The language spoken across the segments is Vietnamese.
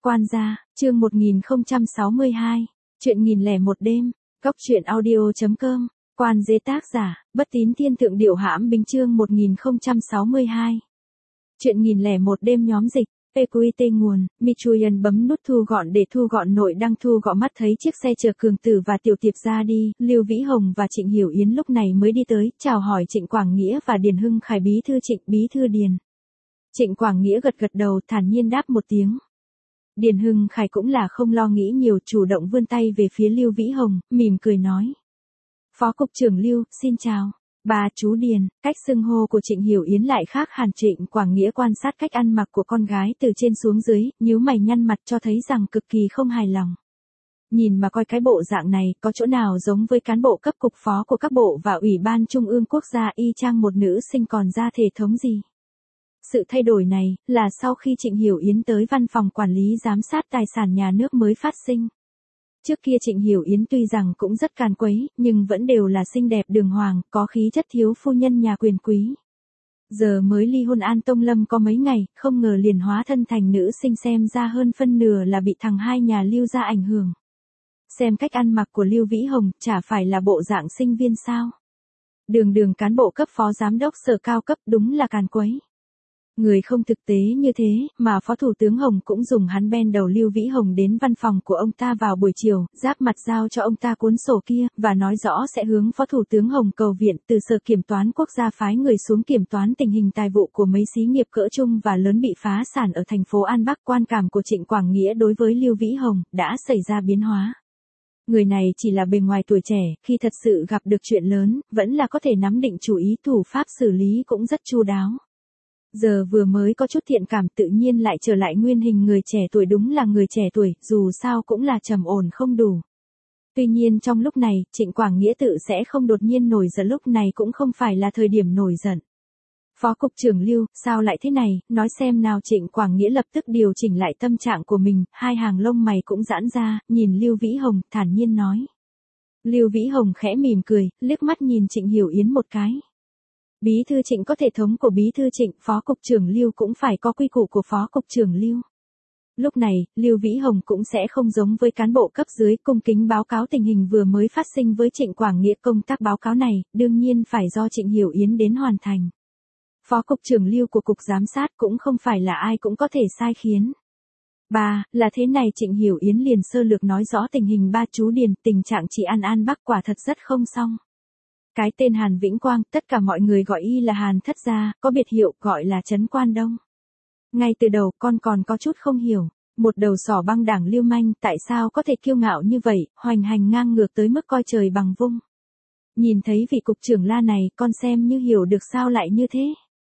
Quan gia, chương 1062, chuyện 1001 đêm, Góc truyện audio.com, Quan dế tác giả, Bất Tín Thiên Thượng Điệu Hãm Bính chương 1062. Chuyện 1001 đêm nhóm dịch, PQT nguồn, Michuyen bấm nút thu gọn để thu gọn nội đăng thu gọn mắt thấy chiếc xe chở Cường Tử và Tiểu Tiệp ra đi, Lưu Vĩ Hồng và Trịnh Hiểu Yến lúc này mới đi tới, chào hỏi Trịnh Quảng Nghĩa và Điền Hưng Khải bí thư Trịnh, bí thư Điền. Trịnh Quảng Nghĩa gật gật đầu thản nhiên đáp một tiếng. Điền Hưng Khải cũng là không lo nghĩ nhiều, chủ động vươn tay về phía Lưu Vĩ Hồng, mỉm cười nói. Phó Cục trưởng Lưu, xin chào. Bà chú Điền, cách xưng hô của Trịnh Hiểu Yến lại khác hẳn. Trịnh Quảng Nghĩa quan sát cách ăn mặc của con gái từ trên xuống dưới, nhíu mày nhăn mặt cho thấy rằng cực kỳ không hài lòng. Nhìn mà coi cái bộ dạng này, có chỗ nào giống với cán bộ cấp cục phó của các bộ và Ủy ban Trung ương Quốc gia y chang một nữ sinh còn ra thể thống gì. Sự thay đổi này, là sau khi Trịnh Hiểu Yến tới văn phòng quản lý giám sát tài sản nhà nước mới phát sinh. Trước kia Trịnh Hiểu Yến tuy rằng cũng rất càn quấy, nhưng vẫn đều là xinh đẹp đường hoàng, có khí chất thiếu phu nhân nhà quyền quý. Giờ mới ly hôn An Tông Lâm có mấy ngày, không ngờ liền hóa thân thành nữ sinh, xem ra hơn phân nửa là bị thằng hai nhà Lưu gia ảnh hưởng. Xem cách ăn mặc của Lưu Vĩ Hồng, chả phải là bộ dạng sinh viên sao. Đường cán bộ cấp phó giám đốc sở cao cấp, đúng là càn quấy. Người không thực tế như thế, mà Phó Thủ tướng Hồng cũng dùng hắn ben đầu Lưu Vĩ Hồng đến văn phòng của ông ta vào buổi chiều, giáp mặt giao cho ông ta cuốn sổ kia, và nói rõ sẽ hướng Phó Thủ tướng Hồng cầu viện từ Sở Kiểm toán Quốc gia phái người xuống kiểm toán tình hình tài vụ của mấy xí nghiệp cỡ trung và lớn bị phá sản ở thành phố An Bắc. Quan cảm của Trịnh Quảng Nghĩa đối với Lưu Vĩ Hồng đã xảy ra biến hóa. Người này chỉ là bề ngoài tuổi trẻ, khi thật sự gặp được chuyện lớn, vẫn là có thể nắm định chủ ý, thủ pháp xử lý cũng rất chu đáo. Giờ vừa mới có chút thiện cảm tự nhiên lại trở lại nguyên hình người trẻ tuổi, đúng là người trẻ tuổi, dù sao cũng là trầm ổn không đủ. Tuy nhiên trong lúc này, Trịnh Quảng Nghĩa tự sẽ không đột nhiên nổi giận, lúc này cũng không phải là thời điểm nổi giận. Phó Cục trưởng Lưu, sao lại thế này, nói xem nào. Trịnh Quảng Nghĩa lập tức điều chỉnh lại tâm trạng của mình, hai hàng lông mày cũng giãn ra, nhìn Lưu Vĩ Hồng, thản nhiên nói. Lưu Vĩ Hồng khẽ mỉm cười, liếc mắt nhìn Trịnh Hiểu Yến một cái. Bí thư Trịnh có thể thống của bí thư Trịnh, Phó Cục trưởng Lưu cũng phải có quy củ của Phó Cục trưởng Lưu. Lúc này, Lưu Vĩ Hồng cũng sẽ không giống với cán bộ cấp dưới, cung kính báo cáo tình hình vừa mới phát sinh với Trịnh Quảng Nghĩa. Công tác báo cáo này, đương nhiên phải do Trịnh Hiểu Yến đến hoàn thành. Phó Cục trưởng Lưu của Cục Giám sát cũng không phải là ai cũng có thể sai khiến. Là thế này. Trịnh Hiểu Yến liền sơ lược nói rõ tình hình. Chú Điền, tình trạng chị An Bắc quả thật rất không xong. Cái tên Hàn Vĩnh Quang, tất cả mọi người gọi y là Hàn Thất gia, có biệt hiệu gọi là Trấn Quan Đông. Ngay từ đầu con còn có chút không hiểu, một đầu sỏ băng đảng lưu manh tại sao có thể kiêu ngạo như vậy, hoành hành ngang ngược tới mức coi trời bằng vung. Nhìn thấy vị cục trưởng La này, con xem như hiểu được sao lại như thế.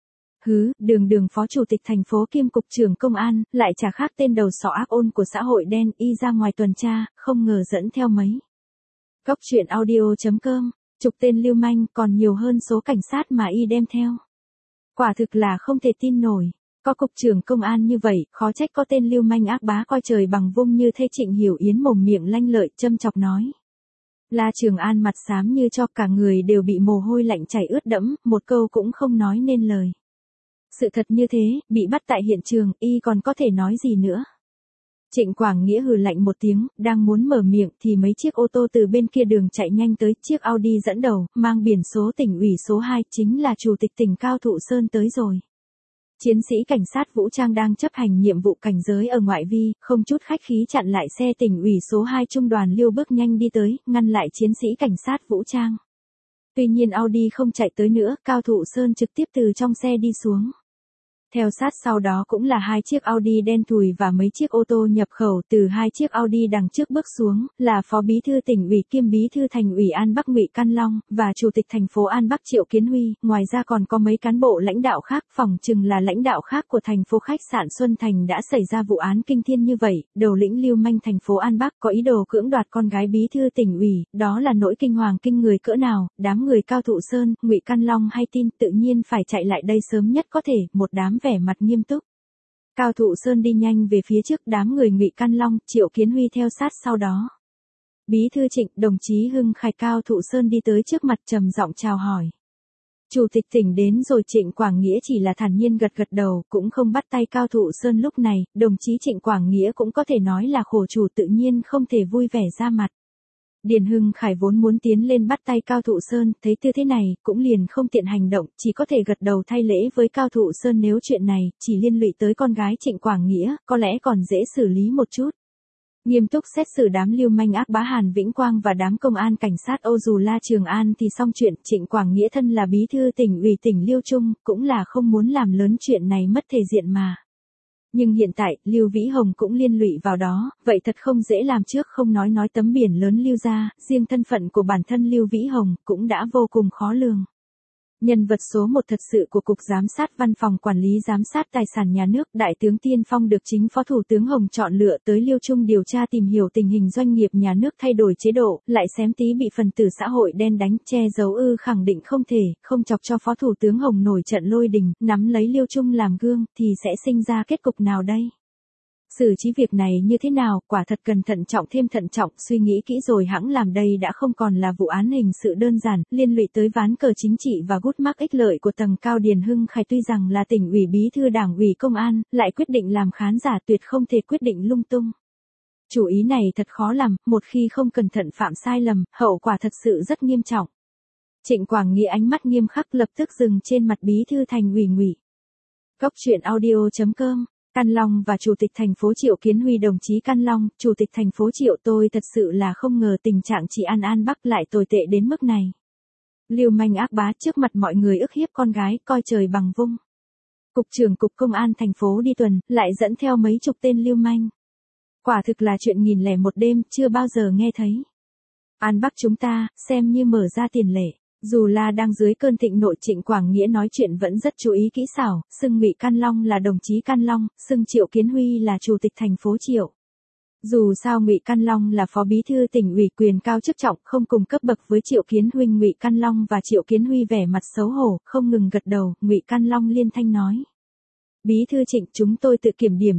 Đường phó chủ tịch thành phố kiêm cục trưởng công an, lại chả khác tên đầu sỏ ác ôn của xã hội đen, y ra ngoài tuần tra, không ngờ dẫn theo mấy. Góc truyện audio.com, chục tên lưu manh còn nhiều hơn số cảnh sát mà y đem theo. Quả thực là không thể tin nổi, có cục trưởng công an như vậy, khó trách có tên lưu manh ác bá coi trời bằng vung như thế. Trịnh Hiểu Yến mồm miệng lanh lợi châm chọc nói. La Trường An mặt xám như cho, cả người đều bị mồ hôi lạnh chảy ướt đẫm, một câu cũng không nói nên lời. Sự thật như thế, bị bắt tại hiện trường, y còn có thể nói gì nữa. Trịnh Quảng Nghĩa hừ lạnh một tiếng, đang muốn mở miệng thì mấy chiếc ô tô từ bên kia đường chạy nhanh tới, chiếc Audi dẫn đầu, mang biển số tỉnh ủy số 2, chính là Chủ tịch tỉnh Cao Thụ Sơn tới rồi. Chiến sĩ cảnh sát vũ trang đang chấp hành nhiệm vụ cảnh giới ở ngoại vi, không chút khách khí chặn lại xe tỉnh ủy số 2 trung đoàn Lưu bước nhanh đi tới, ngăn lại chiến sĩ cảnh sát vũ trang. Tuy nhiên Audi không chạy tới nữa, Cao Thụ Sơn trực tiếp từ trong xe đi xuống. Theo sát sau đó cũng là hai chiếc Audi đen thùi và mấy chiếc ô tô nhập khẩu. Từ hai chiếc Audi đằng trước bước xuống, là Phó Bí thư tỉnh ủy kiêm Bí thư Thành ủy An Bắc Ngụy Căn Long, và Chủ tịch thành phố An Bắc Triệu Kiến Huy, ngoài ra còn có mấy cán bộ lãnh đạo khác, phỏng chừng là lãnh đạo khác của thành phố khách sạn Xuân Thành đã xảy ra vụ án kinh thiên như vậy. Đầu lĩnh lưu manh thành phố An Bắc có ý đồ cưỡng đoạt con gái Bí thư tỉnh ủy, đó là nỗi kinh hoàng kinh người cỡ nào. Đám người Cao Thụ Sơn, Ngụy Căn Long hay tin, tự nhiên phải chạy lại đây sớm nhất có thể, một đám vẻ mặt nghiêm túc. Cao Thụ Sơn đi nhanh về phía trước, đám người Ngụy Căn Long, Triệu Kiến Huy theo sát sau đó. Bí thư Trịnh, đồng chí Hưng Khải. Cao Thụ Sơn đi tới trước mặt trầm giọng chào hỏi. Chủ tịch tỉnh đến rồi. Trịnh Quảng Nghĩa chỉ là thản nhiên gật gật đầu, cũng không bắt tay Cao Thụ Sơn. Lúc này, đồng chí Trịnh Quảng Nghĩa cũng có thể nói là khổ chủ, tự nhiên không thể vui vẻ ra mặt. Điền Hưng Khải vốn muốn tiến lên bắt tay Cao Thụ Sơn, thấy tư thế này, cũng liền không tiện hành động, chỉ có thể gật đầu thay lễ với Cao Thụ Sơn. Nếu chuyện này, chỉ liên lụy tới con gái Trịnh Quảng Nghĩa, có lẽ còn dễ xử lý một chút. Nghiêm túc xét xử đám lưu manh ác bá Hàn Vĩnh Quang và đám công an cảnh sát Âu Dù La Trường An thì xong chuyện. Trịnh Quảng Nghĩa thân là bí thư tỉnh ủy tỉnh Liêu Trung, cũng là không muốn làm lớn chuyện này mất thể diện mà. Nhưng hiện tại, Lưu Vĩ Hồng cũng liên lụy vào đó, vậy thật không dễ làm. Trước không nói tấm biển lớn Lưu ra, riêng thân phận của bản thân Lưu Vĩ Hồng cũng đã vô cùng khó lường. Nhân vật số 1 thật sự của Cục Giám sát Văn phòng Quản lý Giám sát Tài sản Nhà nước, Đại tướng Tiên Phong được chính Phó Thủ tướng Hồng chọn lựa tới Liêu Trung điều tra tìm hiểu tình hình doanh nghiệp nhà nước thay đổi chế độ, lại xém tí bị phần tử xã hội đen đánh, che giấu khẳng định không thể, không chọc cho Phó Thủ tướng Hồng nổi trận lôi đình, nắm lấy Liêu Trung làm gương, thì sẽ sinh ra kết cục nào đây? Xử trí việc này như thế nào, quả thật cần thận trọng thêm thận trọng, suy nghĩ kỹ rồi hẵng làm. Đây đã không còn là vụ án hình sự đơn giản, liên lụy tới ván cờ chính trị và gút mắc ích lợi của tầng cao. Điền Hưng Khải tuy rằng là tỉnh ủy bí thư Đảng ủy Công an, lại quyết định làm khán giả, tuyệt không thể quyết định lung tung. Chủ ý này thật khó làm, một khi không cẩn thận phạm sai lầm, hậu quả thật sự rất nghiêm trọng. Trịnh Quảng Nghĩa ánh mắt nghiêm khắc lập tức dừng trên mặt bí thư thành ủy Ngụy. Cốc truyện audio.com. Căn Long và Chủ tịch thành phố Triệu Kiến Huy. Đồng chí Căn Long, Chủ tịch thành phố Triệu, tôi thật sự là không ngờ tình trạng chị An Bắc lại tồi tệ đến mức này. Lưu manh ác bá trước mặt mọi người ức hiếp con gái, coi trời bằng vung. Cục trưởng Cục Công an thành phố đi tuần, lại dẫn theo mấy chục tên lưu manh. Quả thực là chuyện 1001 đêm, chưa bao giờ nghe thấy. An Bắc chúng ta, xem như mở ra tiền lệ. Dù là đang dưới cơn thịnh nộ, Trịnh Quảng Nghĩa nói chuyện vẫn rất chú ý kỹ xảo, xưng Ngụy Căn Long là đồng chí Căn Long, xưng Triệu Kiến Huy là Chủ tịch thành phố Triệu. Dù sao Ngụy Căn Long là phó bí thư tỉnh ủy, quyền cao chức trọng, không cùng cấp bậc với Triệu Kiến Huy. Ngụy Căn Long và Triệu Kiến Huy vẻ mặt xấu hổ, không ngừng gật đầu. Ngụy Căn Long liên thanh nói: Bí thư Trịnh, chúng tôi tự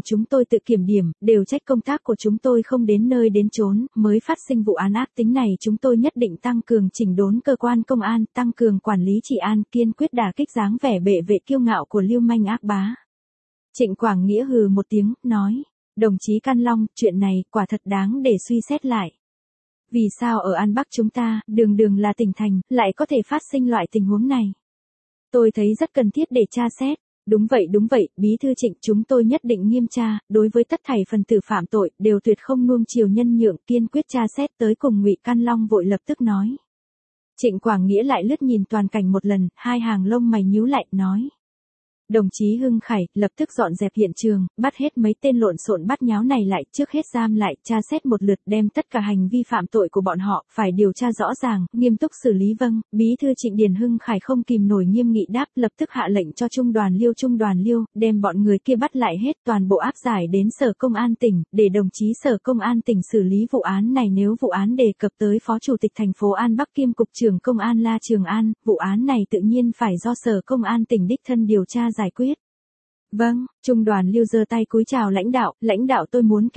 kiểm điểm, đều trách công tác của chúng tôi không đến nơi đến chốn, mới phát sinh vụ án ác tính này. Chúng tôi nhất định tăng cường chỉnh đốn cơ quan công an, tăng cường quản lý trị an, kiên quyết đả kích dáng vẻ bệ vệ kiêu ngạo của lưu manh ác bá. Trịnh Quảng Nghĩa hừ một tiếng, nói: Đồng chí Căn Long, chuyện này quả thật đáng để suy xét lại. Vì sao ở An Bắc chúng ta, đường là tỉnh thành, lại có thể phát sinh loại tình huống này? Tôi thấy rất cần thiết để tra xét. Đúng vậy, Bí thư Trịnh, chúng tôi nhất định nghiêm tra, đối với tất thảy phần tử phạm tội, đều tuyệt không nuông chiều nhân nhượng, kiên quyết tra xét tới cùng. Ngụy Căn Long vội lập tức nói. Trịnh Quảng Nghĩa lại lướt nhìn toàn cảnh một lần, hai hàng lông mày nhíu lại, nói: Đồng chí Hưng Khải, lập tức dọn dẹp hiện trường, bắt hết mấy tên lộn xộn bắt nháo này lại, trước hết giam lại, tra xét một lượt, đem tất cả hành vi phạm tội của bọn họ, phải điều tra rõ ràng, nghiêm túc xử lý. Vâng, Bí thư Trịnh. Điền Hưng Khải không kìm nổi nghiêm nghị đáp, lập tức hạ lệnh cho Trung đoàn Liêu, đem bọn người kia bắt lại hết, toàn bộ áp giải đến Sở Công an tỉnh, để đồng chí Sở Công an tỉnh xử lý vụ án này. Nếu vụ án đề cập tới Phó Chủ tịch thành phố An Bắc kiêm Cục trưởng Công an La Trường An, vụ án này tự nhiên phải do Sở Công an tỉnh đích thân điều tra giải quyết. Vâng, Trung đoàn Liêu giơ tay cúi chào lãnh đạo, tôi muốn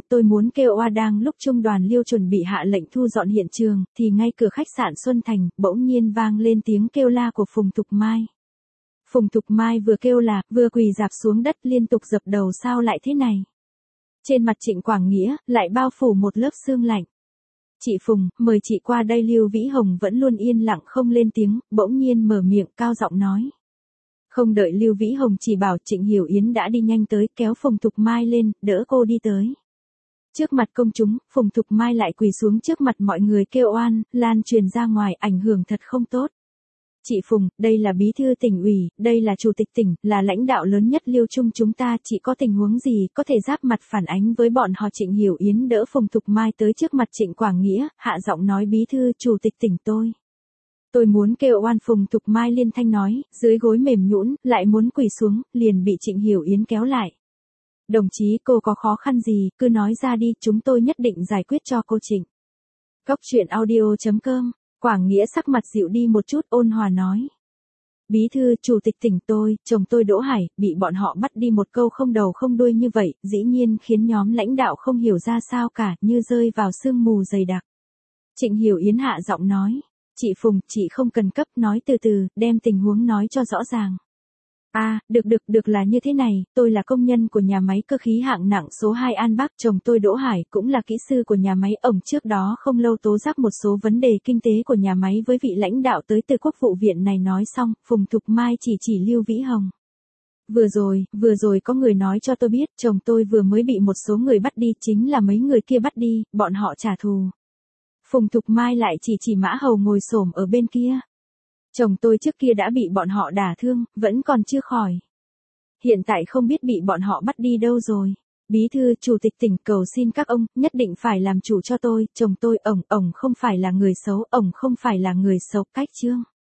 kêu oan. Đang lúc Trung đoàn Liêu chuẩn bị hạ lệnh thu dọn hiện trường, thì ngay cửa khách sạn Xuân Thành, bỗng nhiên vang lên tiếng kêu la của Phùng Thục Mai. Phùng Thục Mai vừa kêu là, vừa quỳ rạp xuống đất liên tục dập đầu. Sao lại thế này? Trên mặt Trịnh Quảng Nghĩa, lại bao phủ một lớp sương lạnh. Chị Phùng, mời chị qua đây. Lưu Vĩ Hồng vẫn luôn yên lặng không lên tiếng, bỗng nhiên mở miệng cao giọng nói. Không đợi Lưu Vĩ Hồng chỉ bảo, Trịnh Hiểu Yến đã đi nhanh tới, kéo Phùng Thục Mai lên, đỡ cô đi tới. Trước mặt công chúng, Phùng Thục Mai lại quỳ xuống trước mặt mọi người kêu oan, lan truyền ra ngoài, ảnh hưởng thật không tốt. Chị Phùng, đây là bí thư tỉnh ủy, đây là chủ tịch tỉnh, là lãnh đạo lớn nhất Liêu Trung chúng ta, chị có tình huống gì, có thể giáp mặt phản ánh với bọn họ. Trịnh Hiểu Yến đỡ Phùng Thục Mai tới trước mặt Trịnh Quảng Nghĩa, hạ giọng nói: Bí thư, chủ tịch tỉnh tôi muốn kêu oan. Phùng Thục Mai liên thanh nói, dưới gối mềm nhũn, lại muốn quỳ xuống, liền bị Trịnh Hiểu Yến kéo lại. Đồng chí, cô có khó khăn gì, cứ nói ra đi, chúng tôi nhất định giải quyết cho cô. Trịnh. Cốc truyện audio.com. Quảng Nghĩa sắc mặt dịu đi một chút, ôn hòa nói. Bí thư, chủ tịch tỉnh chồng tôi Đỗ Hải, bị bọn họ bắt đi một câu không đầu không đuôi như vậy, dĩ nhiên khiến nhóm lãnh đạo không hiểu ra sao cả, như rơi vào sương mù dày đặc. Trịnh Hiểu Yến hạ giọng nói. Chị Phùng, chị không cần cấp, nói từ từ, đem tình huống nói cho rõ ràng. À, được là như thế này, tôi là công nhân của nhà máy cơ khí hạng nặng số 2 An Bắc, chồng tôi Đỗ Hải cũng là kỹ sư của nhà máy, ổng trước đó không lâu tố giác một số vấn đề kinh tế của nhà máy với vị lãnh đạo tới từ Quốc vụ viện này. Nói xong, Phùng Thục Mai chỉ Lưu Vĩ Hồng. Vừa rồi có người nói cho tôi biết, chồng tôi vừa mới bị một số người bắt đi, chính là mấy người kia bắt đi, bọn họ trả thù. Phùng Thục Mai lại chỉ Mã Hầu ngồi xổm ở bên kia. Chồng tôi trước kia đã bị bọn họ đả thương, vẫn còn chưa khỏi. Hiện tại không biết bị bọn họ bắt đi đâu rồi. Bí thư, chủ tịch tỉnh, cầu xin các ông, nhất định phải làm chủ cho tôi, chồng tôi, ổng không phải là người xấu, ổng không phải là người xấu, cách chương.